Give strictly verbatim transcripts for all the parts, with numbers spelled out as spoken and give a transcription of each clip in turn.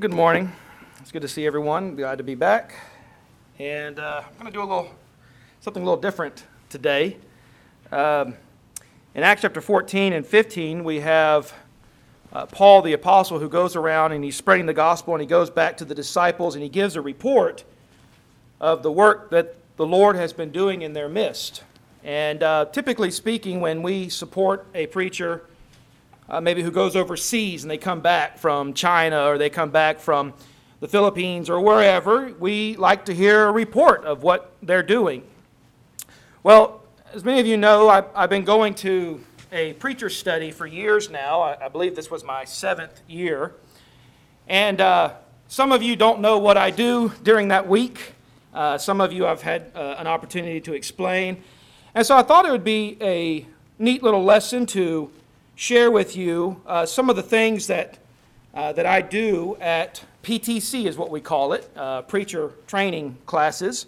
good morning. It's good to see everyone. Glad to be back. And uh, I'm going to do a little something a little different today. Um, in Acts chapter fourteen and fifteen, we have uh, Paul the apostle who goes around and he's spreading the gospel, and he goes back to the disciples and he gives a report of the work that the Lord has been doing in their midst. And uh, typically speaking, when we support a preacher Uh, maybe who goes overseas and they come back from China or they come back from the Philippines or wherever, we like to hear a report of what they're doing. Well, as many of you know, I've, I've been going to a preacher study for years now. I, I believe this was my seventh year. And uh, some of you don't know what I do during that week. Uh, some of you I've had uh, an opportunity to explain. And so I thought it would be a neat little lesson to share with you uh, some of the things that uh, that I do at P T C, is what we call it, uh, preacher training classes.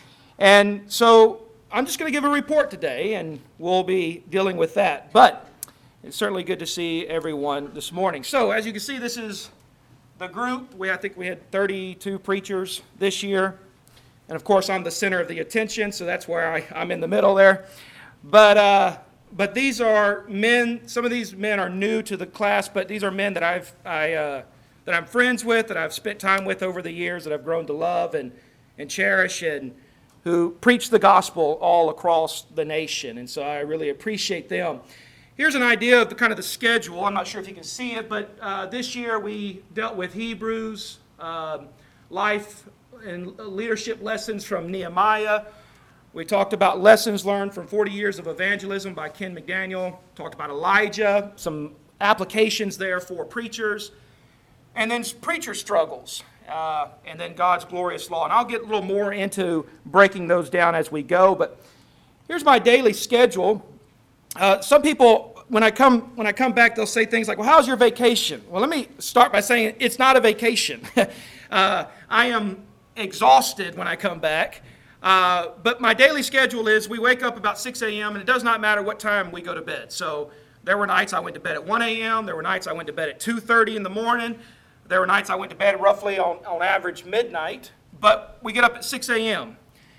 And so I'm just going to give a report today, and we'll be dealing with that. But it's certainly good to see everyone this morning. So as you can see, this is the group. We I think we had thirty-two preachers this year, and of course I'm the center of the attention, so that's where I, I'm in the middle there. But uh, But these are men. Some of these men are new to the class, but these are men that I've I uh, that I'm friends with, that I've spent time with over the years, that I've grown to love and and cherish, and who preach the gospel all across the nation. And so I really appreciate them. Here's an idea of the kind of the schedule. I'm not sure if you can see it, but uh, this year we dealt with Hebrews, uh, life and leadership lessons from Nehemiah. We talked about lessons learned from forty years of evangelism by Ken McDaniel. Talked about Elijah, some applications there for preachers. And then preacher struggles. Uh, and then God's glorious law. And I'll get a little more into breaking those down as we go. But here's my daily schedule. Uh, some people, when I come when I come back, they'll say things like, well, how's your vacation? Well, let me start by saying it's not a vacation. uh, I am exhausted when I come back. Uh, but my daily schedule is we wake up about six a.m. and it does not matter what time we go to bed. So there were nights I went to bed at one a.m. There were nights I went to bed at two thirty in the morning. There were nights I went to bed roughly on, on average midnight. But we get up at six a.m.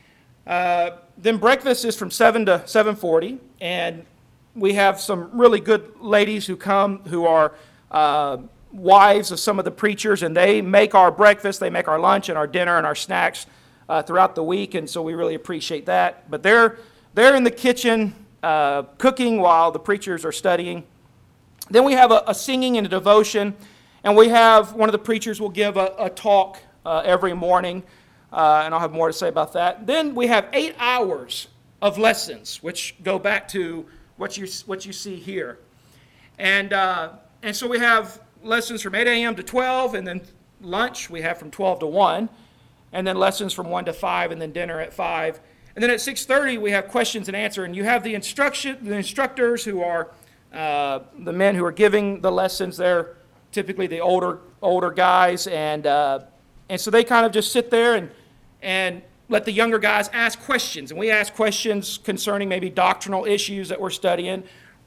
Uh, then breakfast is from seven to seven forty. And we have some really good ladies who come who are uh, wives of some of the preachers. And they make our breakfast, they make our lunch and our dinner and our snacks Uh, throughout the week, and so we really appreciate that. But they're they're in the kitchen uh, cooking while the preachers are studying. Then we have a, a singing and a devotion, and we have one of the preachers will give a, a talk uh, every morning, uh, and I'll have more to say about that. Then we have eight hours of lessons, which go back to what you what you see here, and uh, and so we have lessons from eight a.m. to twelve, and then lunch we have from twelve to one. And then lessons from one to five, and then dinner at five. And then at six thirty, we have questions and answer. And you have the instruction, the instructors who are uh, the men who are giving the lessons. They're typically the older older guys. And uh, and so they kind of just sit there and, and let the younger guys ask questions. And we ask questions concerning maybe doctrinal issues that we're studying,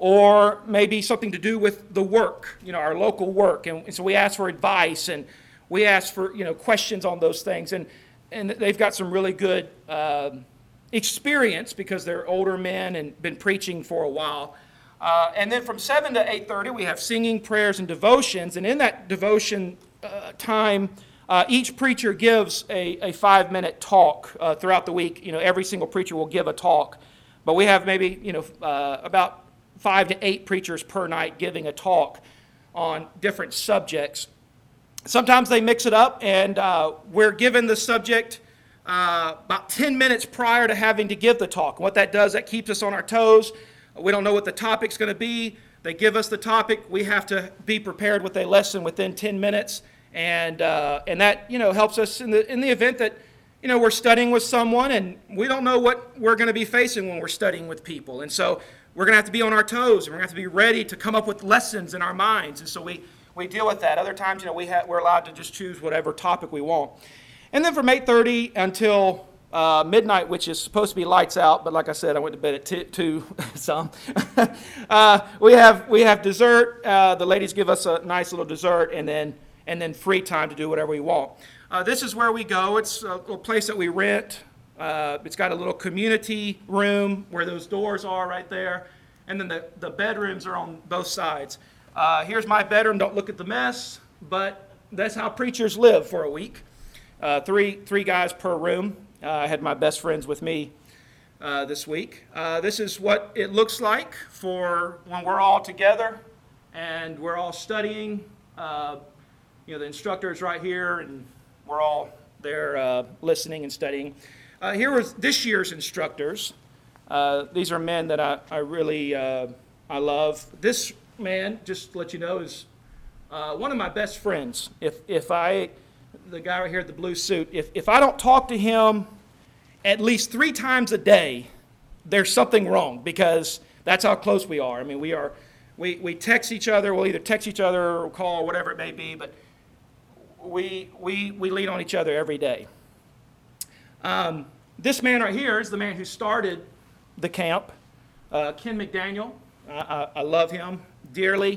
or maybe something to do with the work, you know, our local work. And, and so we ask for advice, and we ask for, you know, questions on those things, and and they've got some really good uh, experience because they're older men and been preaching for a while. Uh, and then from seven to eight thirty, we have singing, prayers, and devotions. And in that devotion uh, time, uh, each preacher gives a, a five-minute talk uh, throughout the week. You know, every single preacher will give a talk, but we have maybe, you know, uh, about five to eight preachers per night giving a talk on different subjects. Sometimes they mix it up, and uh, we're given the subject uh, about ten minutes prior to having to give the talk. What that does, that keeps us on our toes. We don't know what the topic's going to be. They give us the topic. We have to be prepared with a lesson within ten minutes, and uh, and that, you know, helps us in the in the event that, you know, we're studying with someone and we don't know what we're going to be facing when we're studying with people. And so we're going to have to be on our toes, and we're going to have to be ready to come up with lessons in our minds. And so we We deal with that. Other times, you know, we have, we're allowed to just choose whatever topic we want. And then from eight thirty until uh, midnight, which is supposed to be lights out, but like I said, I went to bed at two, two some. uh, we have we have dessert. Uh, the ladies give us a nice little dessert, and then and then free time to do whatever we want. Uh, this is where we go. It's a little place that we rent. Uh, it's got a little community room where those doors are right there, and then the, the bedrooms are on both sides. Uh, here's my bedroom. Don't look at the mess, but that's how preachers live for a week. Uh, three, three guys per room. Uh, I had my best friends with me uh, this week. Uh, this is what it looks like for when we're all together and we're all studying. Uh, you know, the instructor's right here, and we're all there uh, listening and studying. Uh, here was this year's instructors. Uh, these are men that I, I really uh, I love. This man, just to let you know, is uh, one of my best friends. If if I, the guy right here in the blue suit, if if I don't talk to him at least three times a day, there's something wrong, because that's how close we are. I mean, we are we we text each other. We'll either text each other or call, whatever it may be, but we we we lean on each other every day. Um, this man right here is the man who started the camp, uh, Ken McDaniel. I, I, I love him dearly.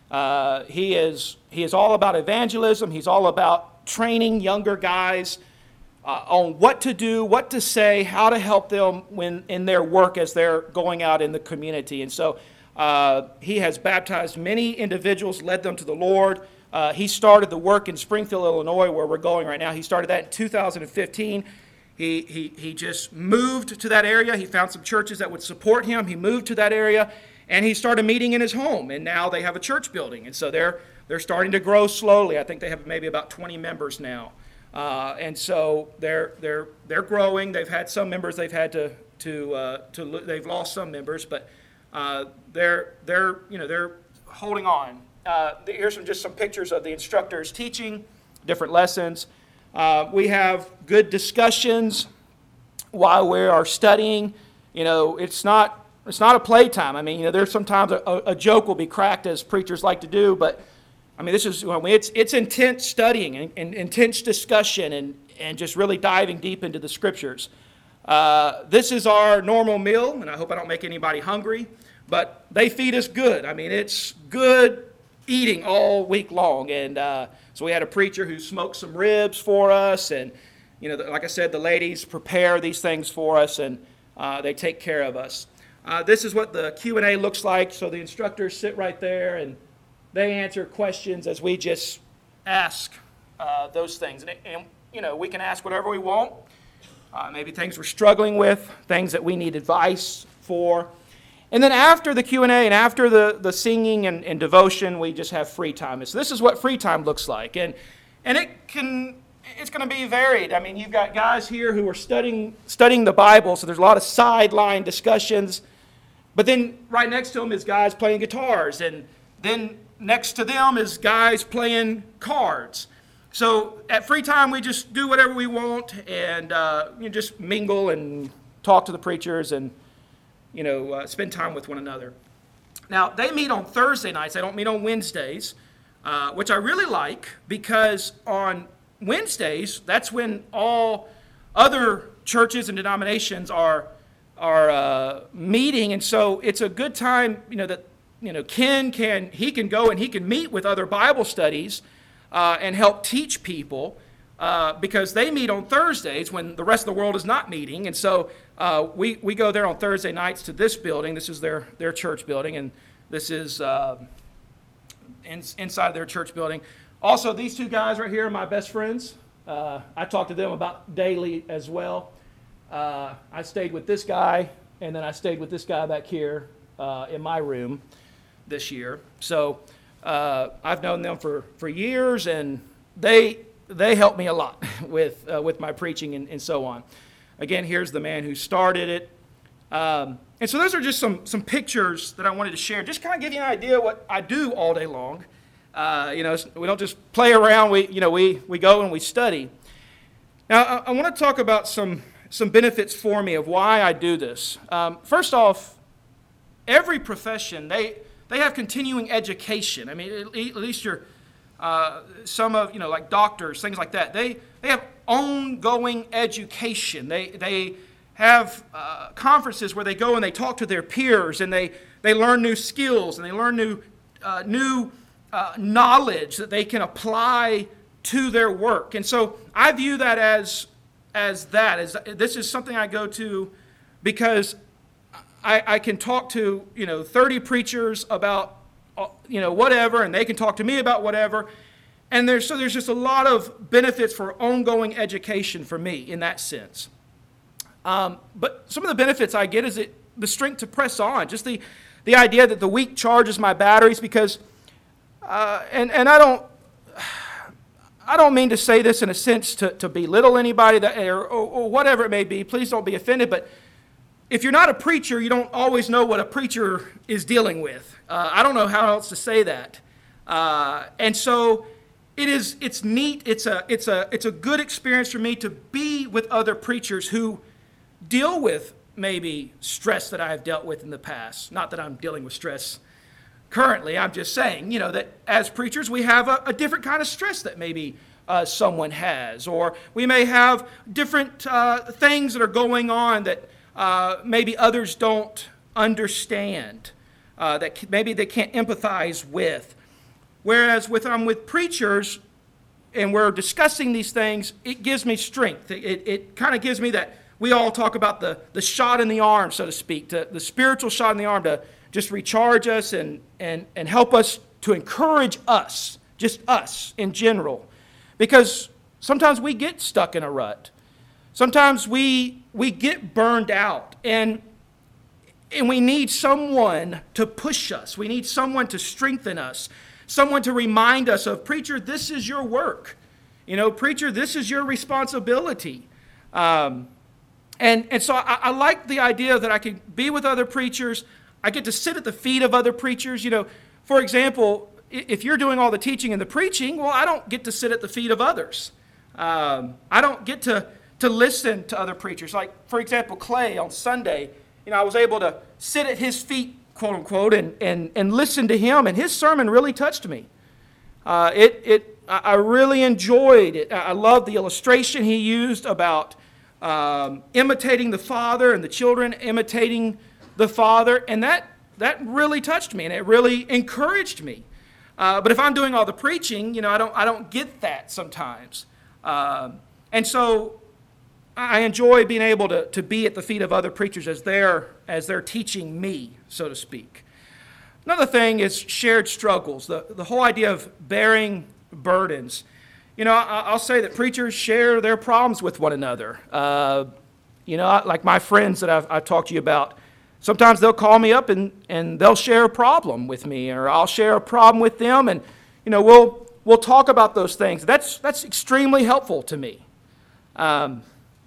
Uh, he is he is all about evangelism. He's all about training younger guys uh, on what to do, what to say, how to help them when in their work as they're going out in the community. And so uh, he has baptized many individuals, led them to the Lord. Uh, he started the work in Springfield, Illinois, where we're going right now. He started that in two thousand fifteen. He, he, he just moved to that area. He found some churches that would support him. He moved to that area, and he started meeting in his home. And now they have a church building. And so they're, they're starting to grow slowly. I think they have maybe about twenty members now. Uh, and so they're, they're, they're growing. They've had some members they've had to, to, uh, to they've lost some members, but uh, they're, they're, you know, they're holding on. Uh, here's some, just some pictures of the instructors teaching different lessons. Uh, we have good discussions while we are studying. You know, it's not it's not a playtime. I mean, you know, there's sometimes a, a joke will be cracked, as preachers like to do, but I mean, this is I mean, it's it's intense studying and, and intense discussion and and just really diving deep into the scriptures. Uh, this is our normal meal, and I hope I don't make anybody hungry, but they feed us good. I mean, it's good eating all week long, and uh, so we had a preacher who smoked some ribs for us, and you know, like I said, the ladies prepare these things for us, and uh, they take care of us. Uh, this is what the Q and A looks like. So the instructors sit right there, and they answer questions as we just ask uh, those things, and, and you know, we can ask whatever we want. Uh, maybe things we're struggling with, things that we need advice for. And then after the Q and A and after the, the singing and, and devotion, we just have free time. And so this is what free time looks like. And and it can it's going to be varied. I mean, you've got guys here who are studying studying the Bible, so there's a lot of sideline discussions. But then right next to them is guys playing guitars, and then next to them is guys playing cards. So at free time, we just do whatever we want, and uh, you know, just mingle and talk to the preachers and you know, uh, spend time with one another. Now, they meet on Thursday nights. They don't meet on Wednesdays, uh, which I really like, because on Wednesdays, that's when all other churches and denominations are are uh, meeting, and so it's a good time, you know, that you know Ken can he can go and he can meet with other Bible studies uh, and help teach people. Uh, because they meet on Thursdays when the rest of the world is not meeting. And so uh, we, we go there on Thursday nights to this building. This is their, their church building, and this is uh, in, inside their church building. Also, these two guys right here are my best friends. Uh, I talk to them about daily as well. Uh, I stayed with this guy, and then I stayed with this guy back here uh, in my room this year. So uh, I've known them for, for years, and they... They help me a lot with uh, with my preaching and, and so on. Again, here's the man who started it. Um, and so those are just some some pictures that I wanted to share. Just kind of give you an idea of what I do all day long. Uh, you know, we don't just play around. We you know we we go and we study. Now, I, I want to talk about some some benefits for me of why I do this. Um, first off, every profession they they have continuing education. I mean, at, at least you're. Uh, some of, you know, like doctors, things like that, they, they have ongoing education. They, they have uh, conferences where they go and they talk to their peers, and they, they learn new skills, and they learn new, uh, new uh, knowledge that they can apply to their work. And so I view that as as that. As, this is something I go to because I, I can talk to, you know, thirty preachers about, you know, whatever, and they can talk to me about whatever. And there's, so there's just a lot of benefits for ongoing education for me in that sense. Um, but some of the benefits I get is it, the strength to press on, just the, the idea that the week charges my batteries because, uh, and, and I don't, I don't mean to say this in a sense to, to belittle anybody that, or, or, or whatever it may be. Please don't be offended, but if you're not a preacher, you don't always know what a preacher is dealing with. Uh, I don't know how else to say that. Uh, and so it is, it's neat. It's a, it's a, it's a good experience for me to be with other preachers who deal with maybe stress that I have dealt with in the past. Not that I'm dealing with stress currently. I'm just saying, you know, that as preachers, we have a, a different kind of stress that maybe uh, someone has. Or we may have different uh, things that are going on that uh, maybe others don't understand, uh, that maybe they can't empathize with. Whereas with I'm with preachers and we're discussing these things, it gives me strength. It, it, it kind of gives me that, we all talk about the, the shot in the arm, so to speak, to, the spiritual shot in the arm to just recharge us and, and, and help us to encourage us, just us in general. Because sometimes we get stuck in a rut. Sometimes we, we get burned out and, and we need someone to push us. We need someone to strengthen us. Someone to remind us of, preacher, this is your work. You know, preacher, this is your responsibility. Um, and, and so I, I like the idea that I can be with other preachers. I get to sit at the feet of other preachers. You know, for example, if you're doing all the teaching and the preaching, well, I don't get to sit at the feet of others. Um, I don't get to, to listen to other preachers. Like, for example, Clay on Sunday, you know, I was able to sit at his feet, quote unquote, and, and, and listen to him, and his sermon really touched me. Uh, it, it, I really enjoyed it. I love the illustration he used about um, imitating the Father and the children imitating the Father, and that, that really touched me, and it really encouraged me. Uh, but if I'm doing all the preaching, you know, I don't, I don't get that sometimes. Uh, and so I enjoy being able to, to be at the feet of other preachers as they're, as they're teaching me, so to speak. Another thing is shared struggles, the, the whole idea of bearing burdens. You know, I, I'll say that preachers share their problems with one another. Uh, you know, like my friends that I've, I've talked to you about, sometimes they'll call me up and, and they'll share a problem with me, or I'll share a problem with them, and, you know, we'll, we'll talk about those things. That's, that's extremely helpful to me. Um,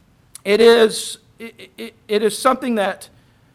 It is, it, it, it is something that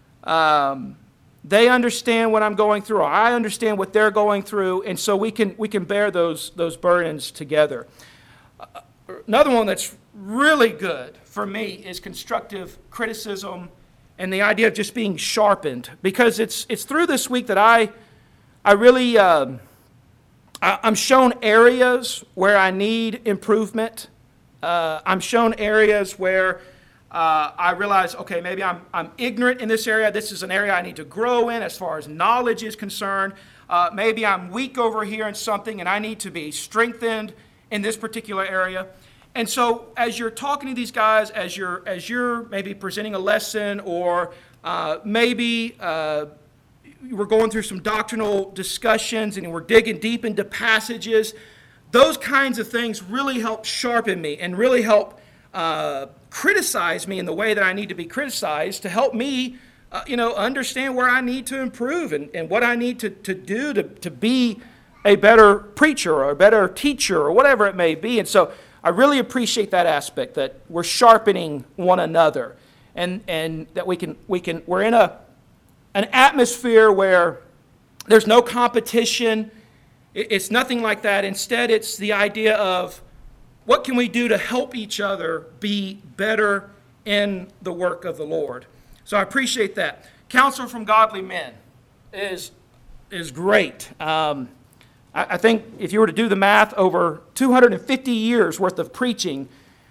um, they understand what I'm going through, or I understand what they're going through, and so we can, we can bear those, those burdens together. Uh, another one that's really good for me is constructive criticism and the idea of just being sharpened, because it's, it's through this week that I, I really, um, I, I'm shown areas where I need improvement. Uh, I'm shown areas where Uh, I realize, okay, maybe I'm, I'm ignorant in this area. This is an area I need to grow in as far as knowledge is concerned. Uh, maybe I'm weak over here in something and I need to be strengthened in this particular area. And so as you're talking to these guys, as you're, as you're maybe presenting a lesson, or uh, maybe uh, we're going through some doctrinal discussions and we're digging deep into passages, those kinds of things really help sharpen me and really help Uh, criticize me in the way that I need to be criticized, to help me, uh, you know, understand where I need to improve and, and what I need to, to do to, to be a better preacher or a better teacher or whatever it may be. And so I really appreciate that aspect, that we're sharpening one another, and, and that we can, we can, we're in a, an atmosphere where there's no competition. It's nothing like that. Instead, it's the idea of, what can we do to help each other be better in the work of the Lord? So I appreciate that. Counsel from godly men is, is great. Um, I, I think if you were to do the math, over two hundred fifty years worth of preaching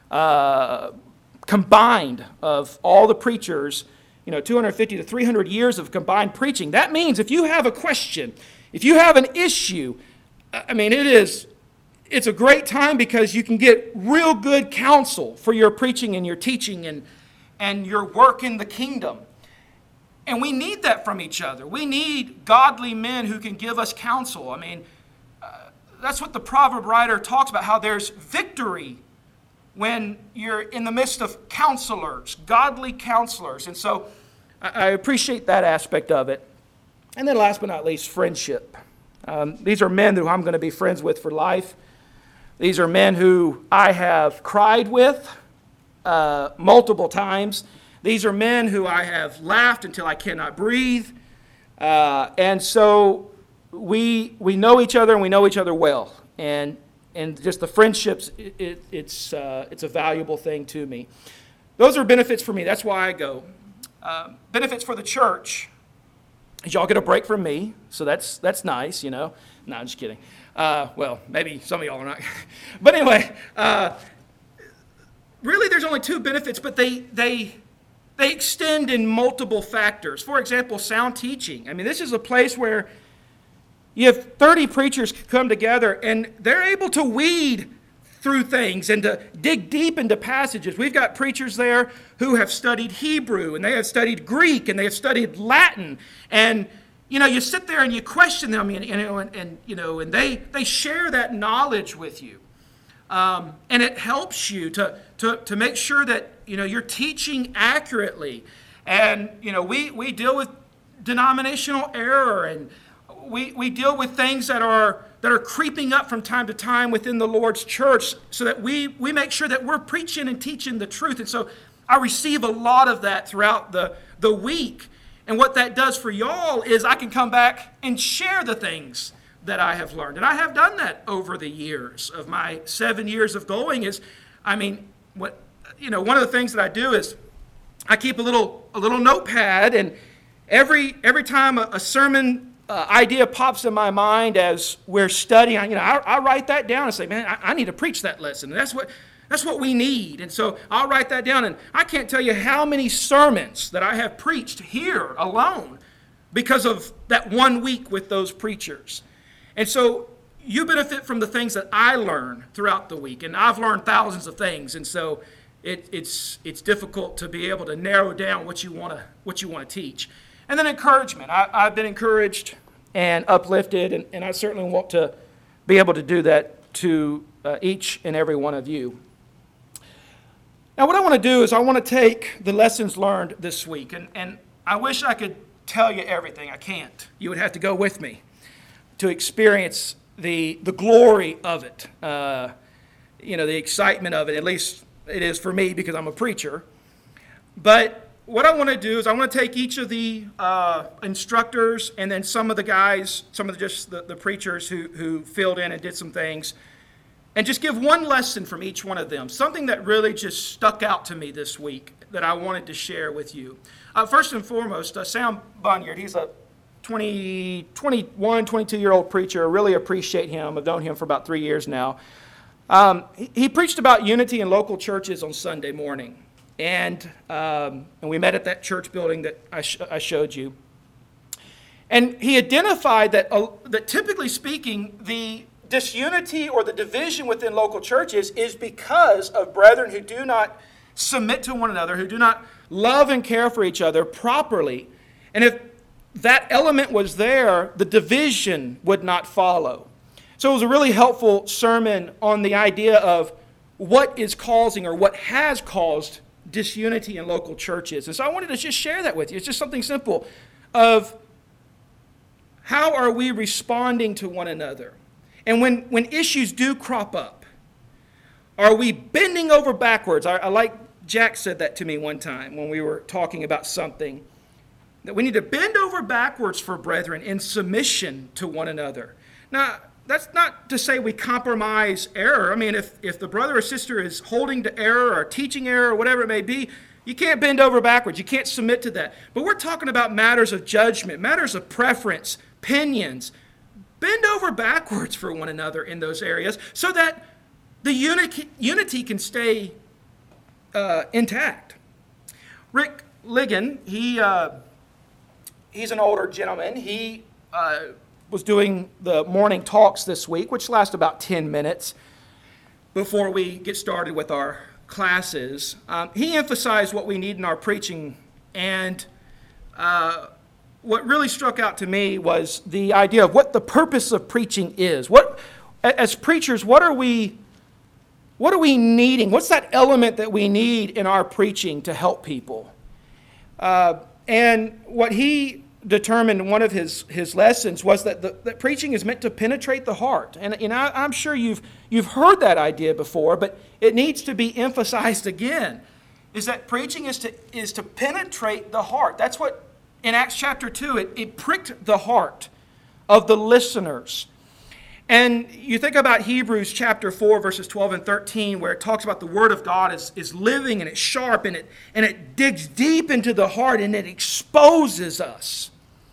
uh, combined of all the preachers, you know, two hundred fifty to three hundred years of combined preaching. That means if you have a question, if you have an issue, I mean, it is, it's a great time because you can get real good counsel for your preaching and your teaching and, and your work in the kingdom. And we need that from each other. We need godly men who can give us counsel. I mean, uh, that's what the proverb writer talks about, how there's victory when you're in the midst of counselors, godly counselors. And so I, I appreciate that aspect of it. And then last but not least, friendship. Um, these are men who I'm going to be friends with for life. These are men who I have cried with uh, multiple times. These are men who I have laughed until I cannot breathe. Uh, and so we we know each other and we know each other well. And and just the friendships, it, it, it's, uh, it's a valuable thing to me. Those are benefits for me. That's why I go. Uh, benefits for the church is y'all get a break from me. So that's that's nice, you know. No, I'm just kidding. Uh, well, maybe some of y'all are not. But anyway, uh, really there's only two benefits, but they they... They extend in multiple factors. For example, sound teaching. I mean, this is a place where you have thirty preachers come together and they're able to weed through things and to dig deep into passages. We've got preachers there who have studied Hebrew and they have studied Greek and they have studied Latin. And, you know, you sit there and you question them and, you know, and, and you know, and they, they share that knowledge with you. Um, and it helps you to, to, to make sure that, you know, you're teaching accurately. And, you know, we, we deal with denominational error and we, we deal with things that are that are creeping up from time to time within the Lord's church so that we, we make sure that we're preaching and teaching the truth. And so I receive a lot of that throughout the, the week. And what that does for y'all is I can come back and share the things that I have learned. And I have done that over the years of my seven years of going is, I mean, what, you know, one of the things that I do is I keep a little, a little notepad and every, every time a, a sermon uh, idea pops in my mind as we're studying, you know, I, I write that down and say, man, I, I need to preach that lesson. And that's what, that's what we need. And so I'll write that down and I can't tell you how many sermons that I have preached here alone because of that one week with those preachers. And so you benefit from the things that I learn throughout the week. And I've learned thousands of things. And so it, it's it's difficult to be able to narrow down what you want to what you want to teach. And then encouragement. I, I've been encouraged and uplifted. And, and I certainly want to be able to do that to uh, each and every one of you. Now what I want to do is I want to take the lessons learned this week. And, and I wish I could tell you everything. I can't. You would have to go with me to experience the the glory of it, uh, you know, the excitement of it. At least it is for me because I'm a preacher. But what I want to do is I want to take each of the uh, instructors and then some of the guys, some of the, just the, the preachers who, who filled in and did some things, and just give one lesson from each one of them, something that really just stuck out to me this week that I wanted to share with you. Uh, first and foremost, uh, Sam Bunyard, he's a twenty, twenty-one, twenty-two-year-old preacher. I really appreciate him. I've known him for about three years now. Um, he, he preached about unity in local churches on Sunday morning. And um, and we met at that church building that I, sh- I showed you. And he identified that, uh, that typically speaking, the disunity or the division within local churches is because of brethren who do not submit to one another, who do not love and care for each other properly. And if that element was there, the division would not follow. So it was a really helpful sermon on the idea of what is causing or what has caused disunity in local churches. And so I wanted to just share that with you. It's just something simple of how are we responding to one another? And when, when issues do crop up, are we bending over backwards? I, I like Jack said that to me one time when we were talking about something. That we need to bend over backwards for brethren in submission to one another. Now, that's not to say we compromise error. I mean, if, if the brother or sister is holding to error or teaching error or whatever it may be, you can't bend over backwards. You can't submit to that. But we're talking about matters of judgment, matters of preference, opinions. Bend over backwards for one another in those areas so that the unity, unity can stay uh, intact. Rick Ligon, he... Uh, He's an older gentleman. He uh, was doing the morning talks this week, which last about ten minutes before we get started with our classes, um, he emphasized what we need in our preaching. And uh, what really struck out to me was the idea of what the purpose of preaching is. What, as preachers, what are we, what are we needing? What's that element that we need in our preaching to help people? Uh, and what he determined in one of his, his lessons was that, the, that preaching is meant to penetrate the heart. And, and I, I'm sure you've, you've heard that idea before, but it needs to be emphasized again, is that preaching is to, is to penetrate the heart. That's what, in Acts chapter two, it, it pricked the heart of the listeners. And you think about Hebrews chapter four, verses twelve and thirteen, where it talks about the Word of God is, is living and it's sharp and it, and it digs deep into the heart and it exposes us.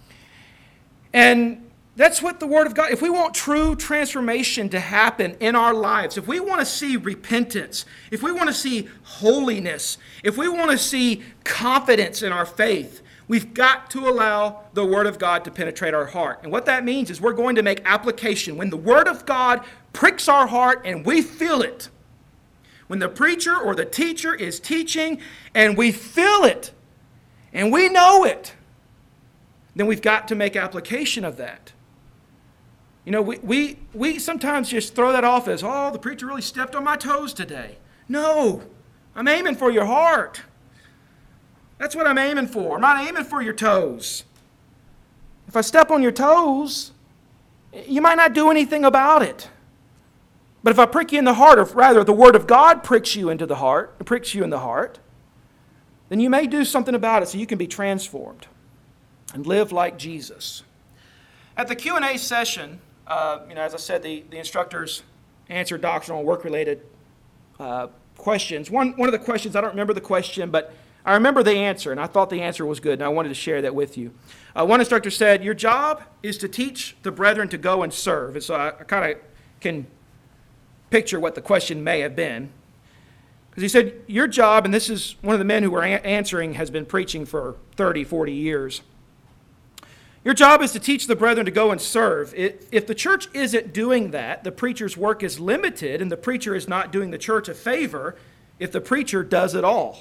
And that's what the Word of God, if we want true transformation to happen in our lives, if we want to see repentance, if we want to see holiness, if we want to see confidence in our faith, we've got to allow the Word of God to penetrate our heart. And what that means is we're going to make application. When the Word of God pricks our heart and we feel it, when the preacher or the teacher is teaching and we feel it and we know it, then we've got to make application of that. You know, we, we, we sometimes just throw that off as, oh, the preacher really stepped on my toes today. No, I'm aiming for your heart. That's what I'm aiming for. I'm not aiming for your toes. If I step on your toes, you might not do anything about it. But if I prick you in the heart, or rather the Word of God pricks you into the heart, pricks you in the heart, then you may do something about it so you can be transformed and live like Jesus. At the Q and A session, uh, you know, as I said, the, the instructors answered doctrinal and work-related uh, questions. One, one of the questions, I don't remember the question, but I remember the answer, and I thought the answer was good, and I wanted to share that with you. Uh, one instructor said, your job is to teach the brethren to go and serve. And so I, I kind of can picture what the question may have been. Because he said, your job, and this is one of the men who were a- answering has been preaching for thirty, forty years. Your job is to teach the brethren to go and serve. It, if the church isn't doing that, the preacher's work is limited, and the preacher is not doing the church a favor if the preacher does it all.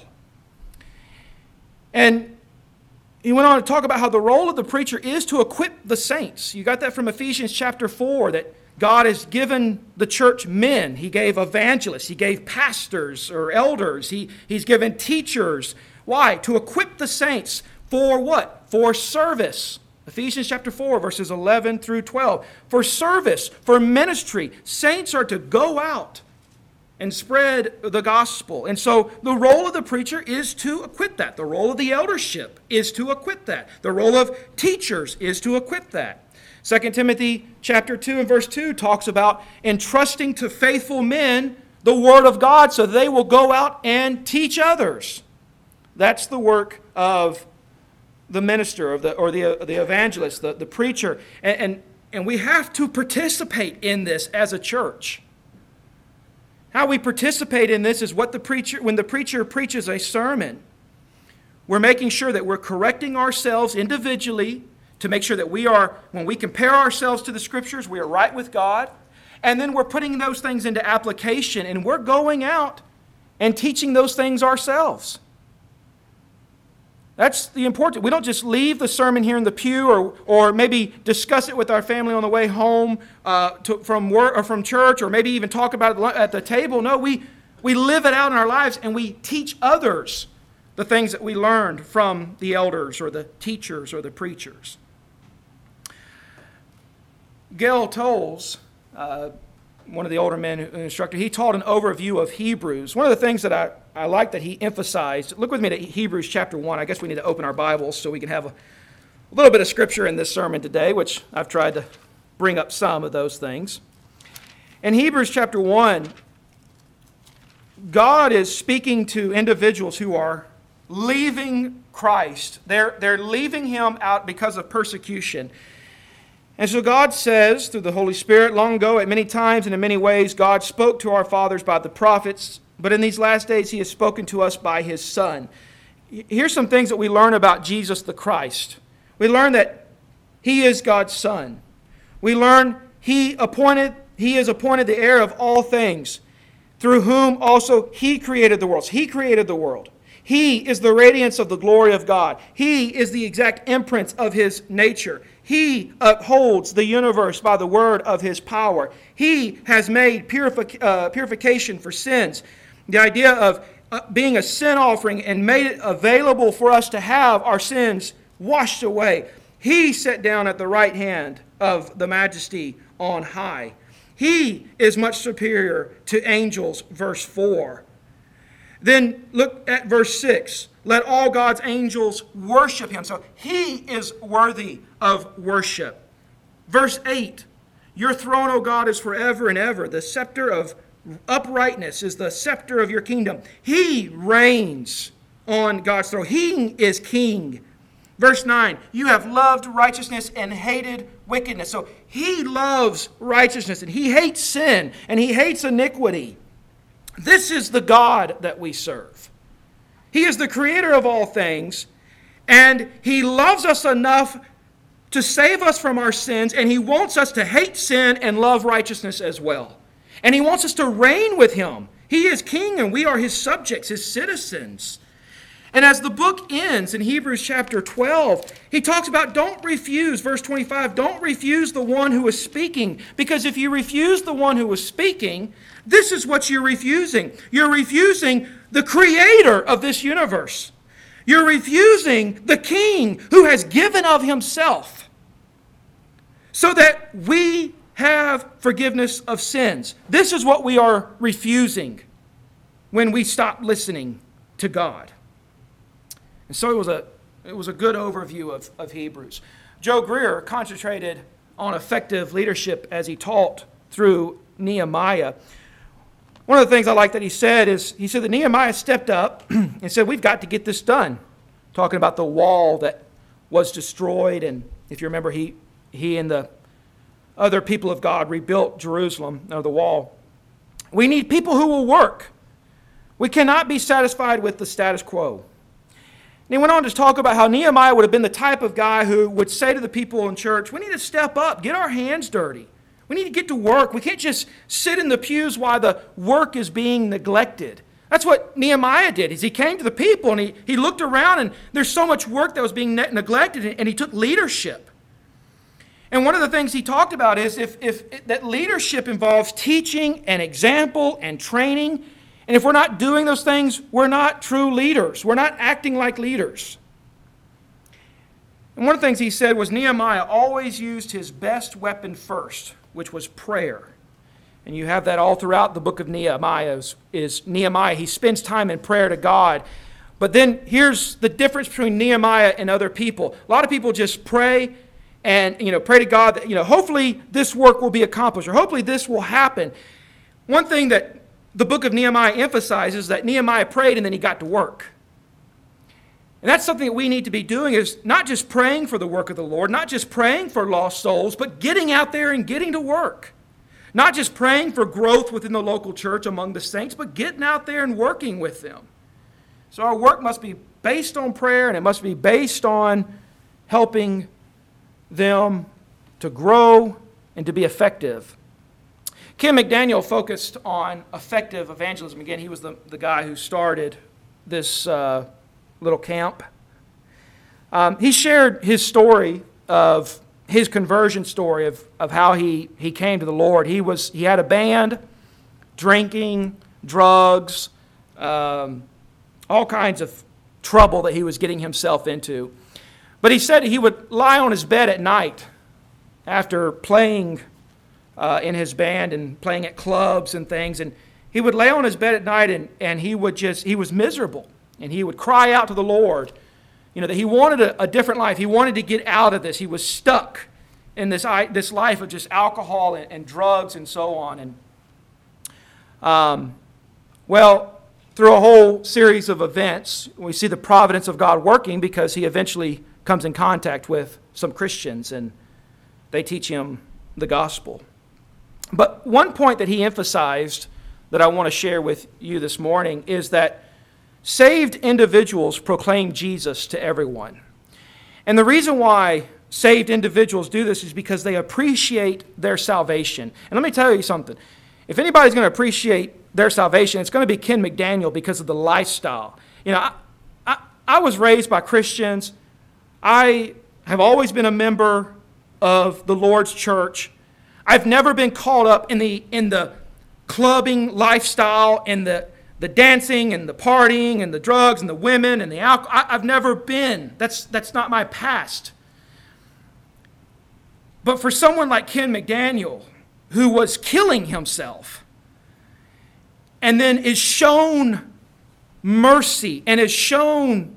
And he went on to talk about how the role of the preacher is to equip the saints. You got that from Ephesians chapter four, that God has given the church men. He gave evangelists. He gave pastors or elders. He, he's given teachers. Why? To equip the saints for what? For service. Ephesians chapter four, verses eleven through twelve. For service, for ministry. Saints are to go out and spread the gospel. And so the role of the preacher is to equip that. The role of the eldership is to equip that. The role of teachers is to equip that. Second Timothy chapter two and verse two talks about entrusting to faithful men the word of God so they will go out and teach others. That's the work of the minister of the, or the, the evangelist, the, the preacher. And, and, and we have to participate in this as a church. How we participate in this is what the preacher, when the preacher preaches a sermon, we're making sure that we're correcting ourselves individually to make sure that we are, when we compare ourselves to the Scriptures, we are right with God. And then we're putting those things into application, and we're going out and teaching those things ourselves. That's the important. We don't just leave the sermon here in the pew, or or maybe discuss it with our family on the way home uh, to, from work or from church, or maybe even talk about it at the table. No, we we live it out in our lives, and we teach others the things that we learned from the elders or the teachers or the preachers. Gail Tolles, uh, one of the older men who instructed, he taught an overview of Hebrews. One of the things that I, I like that he emphasized, look with me to Hebrews chapter one. I guess we need to open our Bibles so we can have a, a little bit of scripture in this sermon today, which I've tried to bring up some of those things. In Hebrews chapter one, God is speaking to individuals who are leaving Christ. They're, they're leaving Him out because of persecution. And so God says, through the Holy Spirit, long ago, at many times and in many ways, God spoke to our fathers by the prophets, but in these last days He has spoken to us by His Son. Here's some things that we learn about Jesus the Christ. We learn that He is God's Son. we learn he appointed, he is appointed the heir of all things, through whom also he created the worlds. He created the world. He is the radiance of the glory of God. He is the exact imprint of his nature. He upholds the universe by the word of his power. He has made purific, uh, purification for sins. The idea of uh, being a sin offering and made it available for us to have our sins washed away. He sat down at the right hand of the majesty on high. He is much superior to angels, verse four. Then look at verse six. Let all God's angels worship him. So he is worthy of worship. Verse eight. Your throne, O God, is forever and ever. The scepter of uprightness is the scepter of your kingdom. He reigns on God's throne. He is king. Verse nine, you have loved righteousness and hated wickedness. So he loves righteousness and he hates sin and he hates iniquity. This is the God that we serve. He is the creator of all things, and he loves us enough to save us from our sins, and he wants us to hate sin and love righteousness as well. And he wants us to reign with him. He is king and we are his subjects, his citizens. And as the book ends in Hebrews chapter twelve, he talks about don't refuse, verse twenty-five, don't refuse the one who is speaking. Because if you refuse the one who is speaking, this is what you're refusing. You're refusing the creator of this universe. You're refusing the king who has given of himself so that we have forgiveness of sins. This is what we are refusing when we stop listening to God. And so it was a, it was a good overview of, of Hebrews. Joe Greer concentrated on effective leadership as he taught through Nehemiah. One of the things I like that he said is, he said that Nehemiah stepped up and said, we've got to get this done. Talking about the wall that was destroyed. And if you remember, he, he and the other people of God rebuilt Jerusalem, or the wall. We need people who will work. We cannot be satisfied with the status quo. And he went on to talk about how Nehemiah would have been the type of guy who would say to the people in church, we need to step up, get our hands dirty. We need to get to work. We can't just sit in the pews while the work is being neglected. That's what Nehemiah did, is he came to the people and he, he looked around and there's so much work that was being ne- neglected and he took leadership. And one of the things he talked about is if, if that leadership involves teaching and example and training. And if we're not doing those things, we're not true leaders. We're not acting like leaders. And one of the things he said was Nehemiah always used his best weapon first, which was prayer. And you have that all throughout the book of Nehemiah is, is Nehemiah. He spends time in prayer to God. But then here's the difference between Nehemiah and other people. A lot of people just pray and, you know, pray to God that, you know, hopefully this work will be accomplished or hopefully this will happen. One thing that the book of Nehemiah emphasizes that Nehemiah prayed and then he got to work. And that's something that we need to be doing, is not just praying for the work of the Lord, not just praying for lost souls, but getting out there and getting to work. Not just praying for growth within the local church among the saints, but getting out there and working with them. So our work must be based on prayer, and it must be based on helping them to grow and to be effective. Kim McDaniel focused on effective evangelism. Again, he was the, the guy who started this uh, little camp. Um, he shared his story of his conversion story of, of how he, he came to the Lord. He was he had a band, drinking, drugs, um, all kinds of trouble that he was getting himself into. But he said he would lie on his bed at night after playing Uh, in his band and playing at clubs and things, and he would lay on his bed at night and, and he would just, he was miserable, and he would cry out to the Lord, you know, that he wanted a, a different life. He wanted to get out of this. He was stuck in this, this life of just alcohol and, and drugs and so on. And um, well, through a whole series of events, we see the providence of God working, because he eventually comes in contact with some Christians and they teach him the gospel. But one point that he emphasized that I want to share with you this morning is that saved individuals proclaim Jesus to everyone. And the reason why saved individuals do this is because they appreciate their salvation. And let me tell you something. If anybody's going to appreciate their salvation, it's going to be Ken McDaniel because of the lifestyle. You know, I, I, I was raised by Christians. I have always been a member of the Lord's church. I've never been caught up in the in the clubbing lifestyle and the, the dancing and the partying and the drugs and the women and the alcohol. I, I've never been. That's, that's not my past. But for someone like Ken McDaniel, who was killing himself, and then is shown mercy and is shown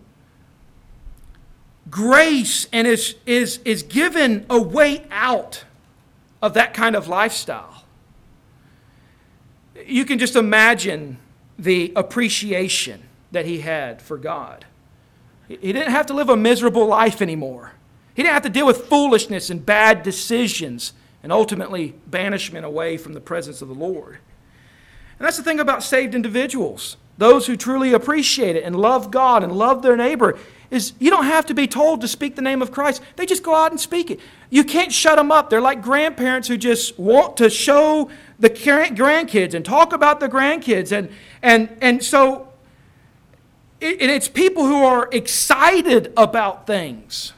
grace and is, is, is given a way out of that kind of lifestyle, you can just imagine the appreciation that he had for God. He didn't have to live a miserable life anymore. He didn't have to deal with foolishness and bad decisions and ultimately banishment away from the presence of the Lord. And that's the thing about saved individuals. Those who truly appreciate it and love God and love their neighbor is you don't have to be told to speak the name of Christ. They just go out and speak it. You can't shut them up. They're like grandparents who just want to show the grandkids and talk about the grandkids. And, and, and so it, and it's people who are excited about things.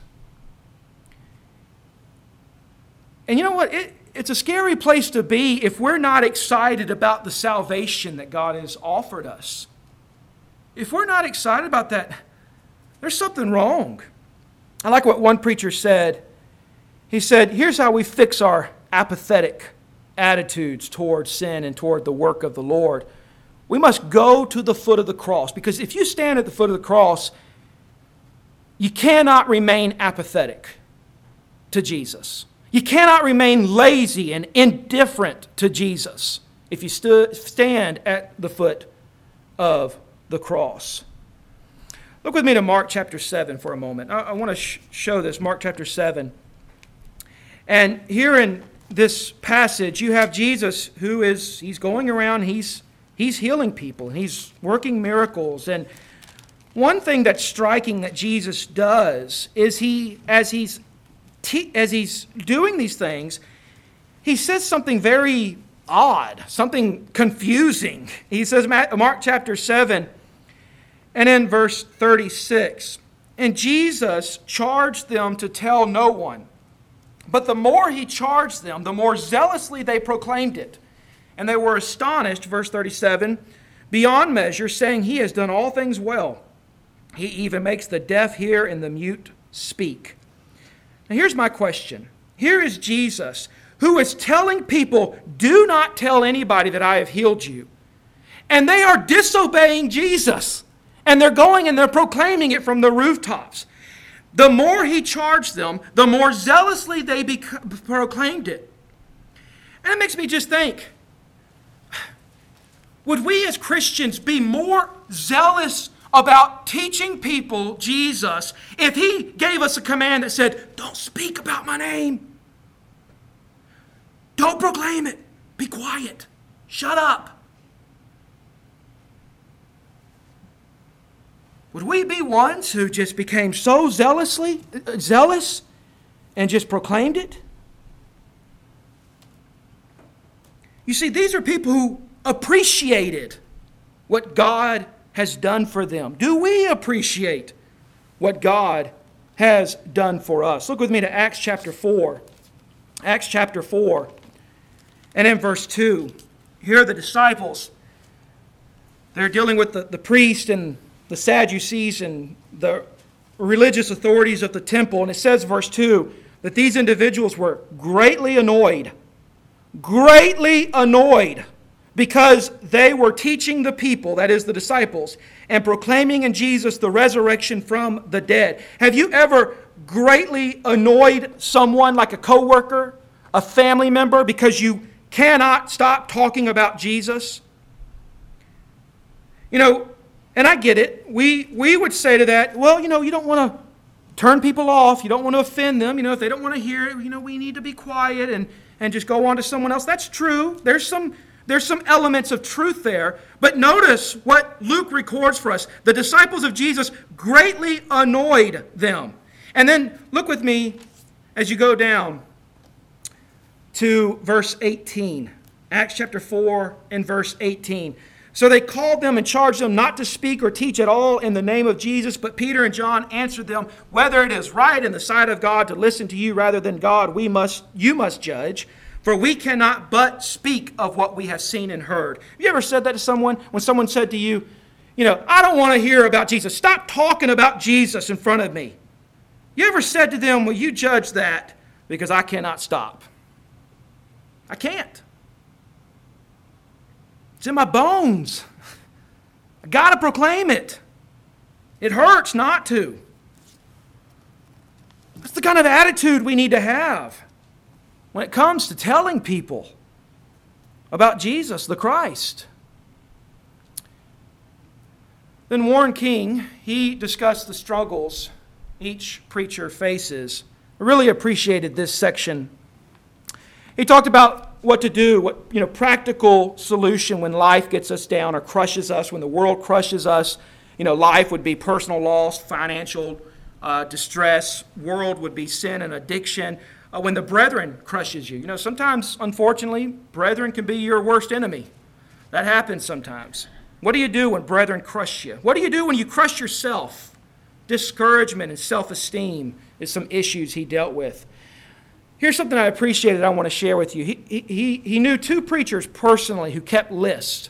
And you know what? It, it's a scary place to be if we're not excited about the salvation that God has offered us. If we're not excited about that, there's something wrong. I like what one preacher said. He said, here's how we fix our apathetic attitudes toward sin and toward the work of the Lord. We must go to the foot of the cross, because if you stand at the foot of the cross, you cannot remain apathetic to Jesus. You cannot remain lazy and indifferent to Jesus if you st- stand at the foot of the cross. Look with me to Mark chapter seven for a moment. I, I want to sh- show this, Mark chapter seven. And here in this passage, you have Jesus who is, he's going around, he's, he's healing people, and he's working miracles. And one thing that's striking that Jesus does is he, as he's Te- as he's doing these things, he says something very odd, something confusing. He says, Mark chapter seven, and in verse thirty-six, and Jesus charged them to tell no one. But the more he charged them, the more zealously they proclaimed it. And they were astonished, verse thirty-seven, beyond measure, saying, he has done all things well. He even makes the deaf hear and the mute speak. Now here's my question. Here is Jesus who is telling people, do not tell anybody that I have healed you. And they are disobeying Jesus. And they're going and they're proclaiming it from the rooftops. The more he charged them, the more zealously they bec- proclaimed it. And it makes me just think, would we as Christians be more zealous about teaching people Jesus if he gave us a command that said, don't speak about my name. Don't proclaim it. Be quiet. Shut up. Would we be ones who just became so zealously zealous and just proclaimed it? You see, these are people who appreciated what God has done for them. Do we appreciate what God has done for us? Look with me to Acts chapter four. Acts chapter four. And in verse two, here are the disciples. They're dealing with the, the priest and the Sadducees and the religious authorities of the temple. And it says, verse two, that these individuals were greatly annoyed. Greatly annoyed. Because they were teaching the people, that is the disciples, and proclaiming in Jesus the resurrection from the dead. Have you ever greatly annoyed someone like a coworker, a family member, because you cannot stop talking about Jesus? You know, and I get it. We, we would say to that, well, you know, you don't want to turn people off. You don't want to offend them. You know, if they don't want to hear it, you know, we need to be quiet and, and just go on to someone else. That's true. There's some... There's some elements of truth there, but notice what Luke records for us. The disciples of Jesus greatly annoyed them. And then look with me as you go down to verse eighteen. Acts chapter four and verse eighteen. So they called them and charged them not to speak or teach at all in the name of Jesus. But Peter and John answered them, whether it is right in the sight of God to listen to you rather than God, we must, you must judge. For we cannot but speak of what we have seen and heard. Have you ever said that to someone? When someone said to you, you know, I don't want to hear about Jesus. Stop talking about Jesus in front of me. You ever said to them, well, you judge that because I cannot stop. I can't. It's in my bones. I got to proclaim it. It hurts not to. That's the kind of attitude we need to have when it comes to telling people about Jesus, the Christ. Then Warren King, he discussed the struggles each preacher faces. I really appreciated this section. He talked about what to do, what, you know, practical solution when life gets us down or crushes us, when the world crushes us. You know, life would be personal loss, financial uh, distress. World would be sin and addiction. Uh, when the brethren crushes you. You know, sometimes, unfortunately, brethren can be your worst enemy. That happens sometimes. What do you do when brethren crush you? What do you do when you crush yourself? Discouragement and self-esteem is some issues he dealt with. Here's something I appreciated I want to share with you. He, he, he knew two preachers personally who kept lists.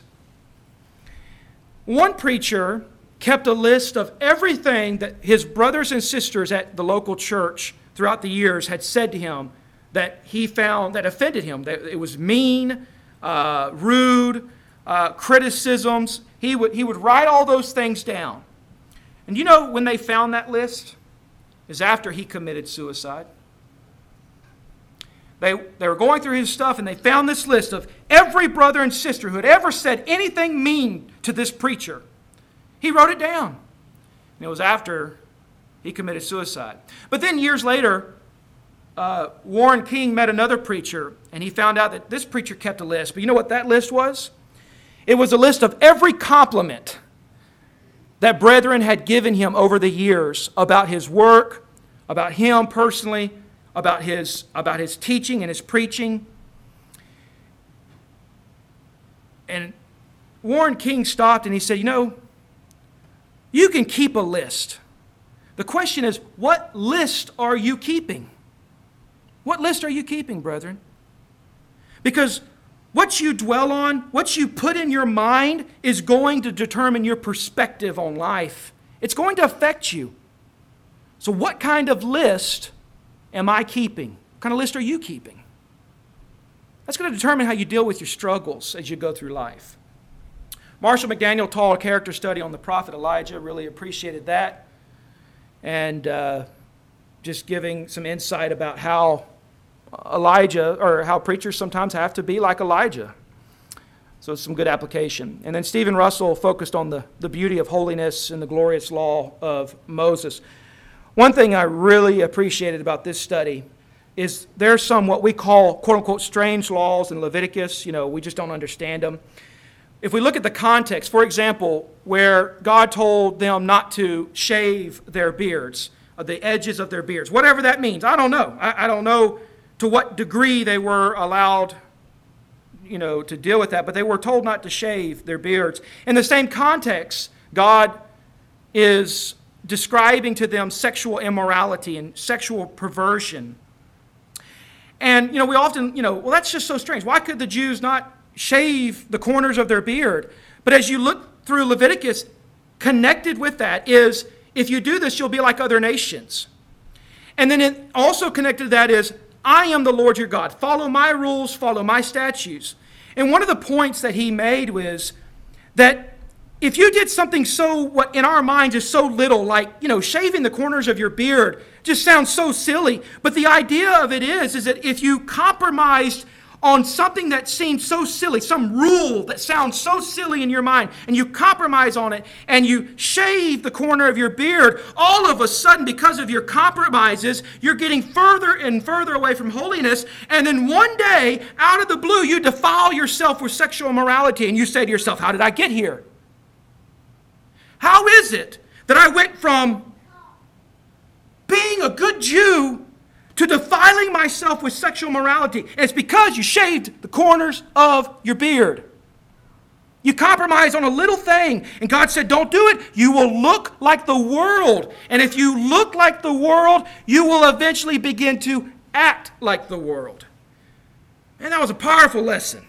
One preacher kept a list of everything that his brothers and sisters at the local church throughout the years had said to him that he found that offended him, that it was mean, uh, rude, uh, criticisms. He would, he would write all those things down. And you know when they found that list? Is after he committed suicide. They, they were going through his stuff and they found this list of every brother and sister who had ever said anything mean to this preacher. He wrote it down. And it was after he committed suicide. But then years later, uh, Warren King met another preacher and he found out that this preacher kept a list. But you know what that list was? It was a list of every compliment that brethren had given him over the years about his work, about him personally, about his, about his teaching and his preaching. And Warren King stopped and he said, you know, you can keep a list. The question is, what list are you keeping? What list are you keeping, brethren? Because what you dwell on, what you put in your mind is going to determine your perspective on life. It's going to affect you. So what kind of list am I keeping? What kind of list are you keeping? That's going to determine how you deal with your struggles as you go through life. Marshall McDaniel taught a character study on the prophet Elijah. Really appreciated that. And uh, just giving some insight about how Elijah, or how preachers sometimes have to be like Elijah. So it's some good application. And then Stephen Russell focused on the, the beauty of holiness and the glorious law of Moses. One thing I really appreciated about this study is there's some what we call, quote-unquote, strange laws in Leviticus. You know, we just don't understand them. If we look at the context, for example, where God told them not to shave their beards, uh, the edges of their beards, whatever that means, I don't know. I, I don't know to what degree they were allowed, you know, to deal with that, but they were told not to shave their beards. In the same context, God is describing to them sexual immorality and sexual perversion. And, you know, we often, you know, well, that's just so strange. Why could the Jews not shave the corners of their beard? But as you look through Leviticus, connected with that is, if you do this, you'll be like other nations. And then it also connected to that is, I am the Lord your God. Follow my rules, follow my statutes. And one of the points that he made was that if you did something so, what in our minds is so little, like, you know, shaving the corners of your beard just sounds so silly. But the idea of it is, is that if you compromised on something that seems so silly, some rule that sounds so silly in your mind, and you compromise on it, and you shave the corner of your beard, all of a sudden, because of your compromises, you're getting further and further away from holiness, and then one day, out of the blue, you defile yourself with sexual immorality, and you say to yourself, how did I get here? How is it that I went from being a good Jew to to defiling myself with sexual morality. And it's because you shaved the corners of your beard. You compromise on a little thing. And God said, don't do it. You will look like the world. And if you look like the world, you will eventually begin to act like the world. And that was a powerful lesson.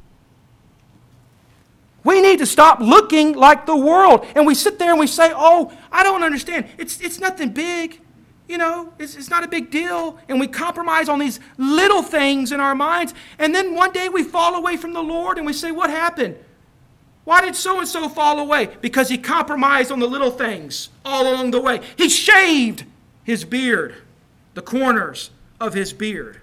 We need to stop looking like the world. And we sit there and we say, oh, I don't understand. It's, it's nothing big. You know, it's, it's not a big deal. And we compromise on these little things in our minds. And then one day we fall away from the Lord and we say, what happened? Why did so-and-so fall away? Because he compromised on the little things all along the way. He shaved his beard, the corners of his beard.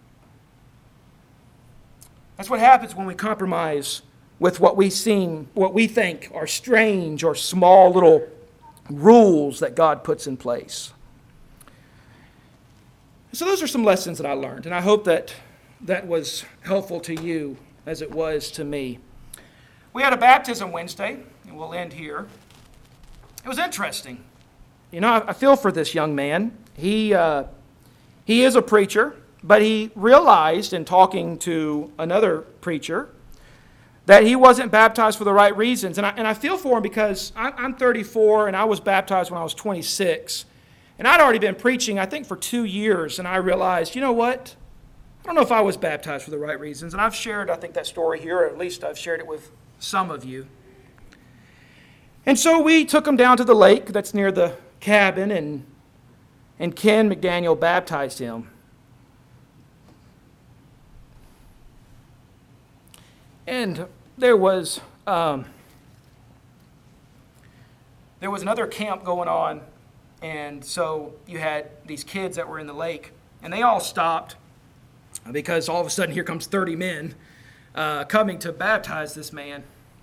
That's what happens when we compromise with what we seem, what we think are strange or small little rules that God puts in place. So those are some lessons that I learned, and I hope that that was helpful to you as it was to me. We had a baptism Wednesday, and we'll end here. It was interesting. You know, I, I feel for this young man. He, uh, he is a preacher, but he realized in talking to another preacher that he wasn't baptized for the right reasons. And I, and I feel for him because I, I'm thirty-four, and I was baptized when I was twenty-six. And I'd already been preaching, I think, for two years, and I realized, you know what? I don't know if I was baptized for the right reasons. And I've shared, I think, that story here, or at least I've shared it with some of you. And so we took him down to the lake that's near the cabin, and, and Ken McDaniel baptized him. And there was um, there was another camp going on, and so you had these kids that were in the lake, and they all stopped because all of a sudden here comes thirty men uh, coming to baptize this man.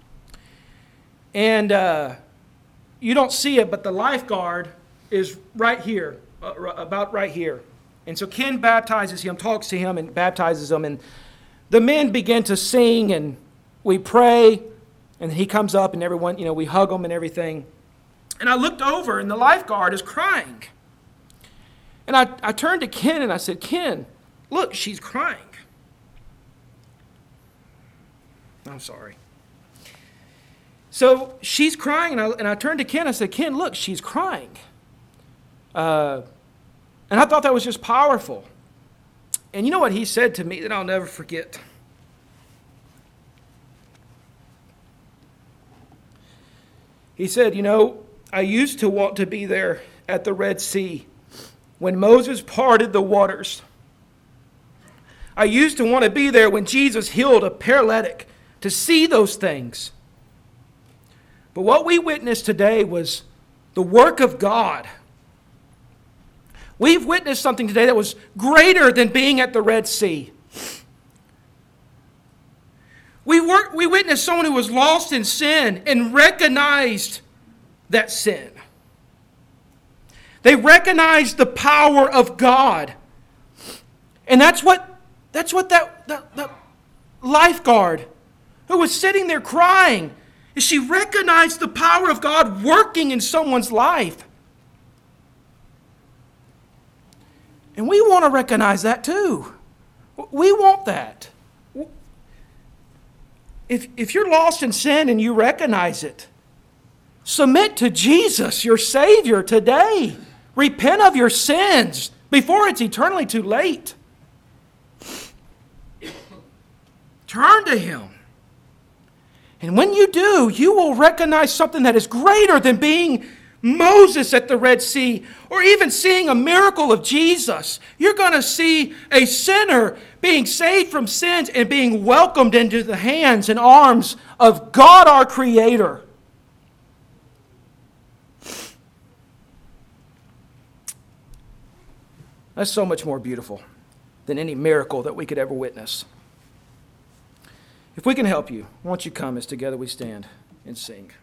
And uh, you don't see it, but the lifeguard is right here, uh, about right here. And so Ken baptizes him, talks to him, and baptizes him, and the men begin to sing, and we pray, and he comes up, and everyone, you know, we hug him and everything. And I looked over, and the lifeguard is crying. And I, I turned to Ken, and I said, Ken, look, she's crying. I'm sorry. So she's crying, and I, and I turned to Ken, I said, Ken, look, she's crying. Uh, and I thought that was just powerful. And you know what he said to me that I'll never forget? He said, you know, I used to want to be there at the Red Sea when Moses parted the waters. I used to want to be there when Jesus healed a paralytic, to see those things. But what we witnessed today was the work of God. We've witnessed something today that was greater than being at the Red Sea. We, were, we witnessed someone who was lost in sin and recognized that sin. They recognized the power of God. And that's what, that's what that, that, that lifeguard who was sitting there crying, is she recognized the power of God working in someone's life. And we want to recognize that too. We want that. If, if you're lost in sin and you recognize it, submit to Jesus, your Savior, today. Repent of your sins before it's eternally too late. Turn to Him. And when you do, you will recognize something that is greater than being Moses at the Red Sea, or even seeing a miracle of Jesus. You're going to see a sinner being saved from sins and being welcomed into the hands and arms of God our Creator. That's so much more beautiful than any miracle that we could ever witness. If we can help you, won't you come as together we stand and sing.